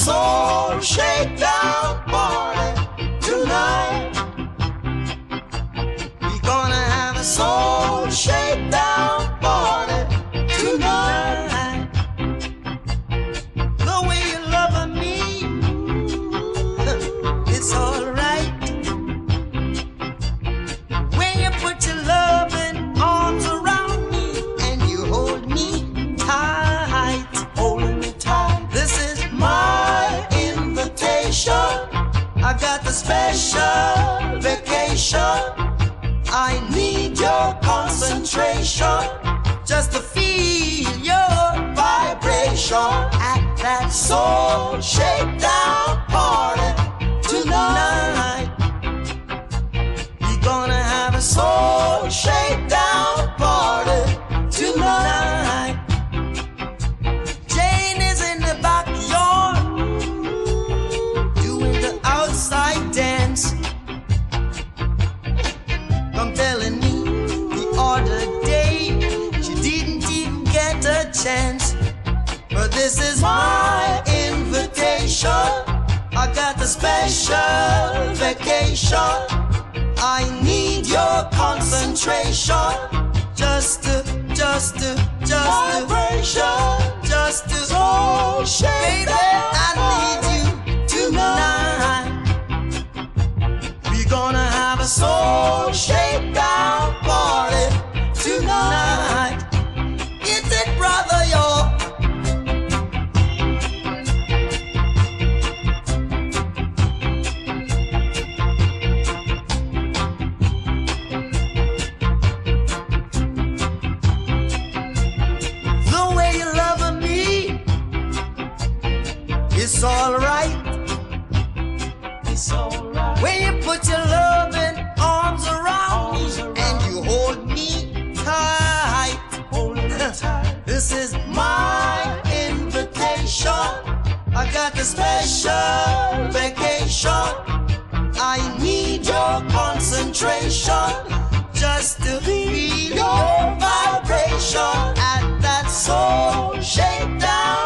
soul shakedown party tonight. We're gonna have a soul shakedown party tonight. The way you love me, it's alright. When you put your loving arms around me and you hold me tight, holding me tight. This is my invitation. I got the special vacation. I need your concentration just to feel your vibration at that soul shakedown party tonight. We're gonna have a soul shakedown party tonight. Jane is in the backyard doing the outside dance. Come telling me the other day she didn't even get a chance. But this is my invitation. I got the special vacation. I need your concentration just to soul shake. Baby, I need you tonight. We're gonna have a soul shakedown party tonight. Is it, brother, yo? The way you love me, it's alright. It's alright. When you put your loving arms around me and you hold me tight, this is my invitation. I got the special vacation. I need your concentration just to feel your vibration at that soul shakedown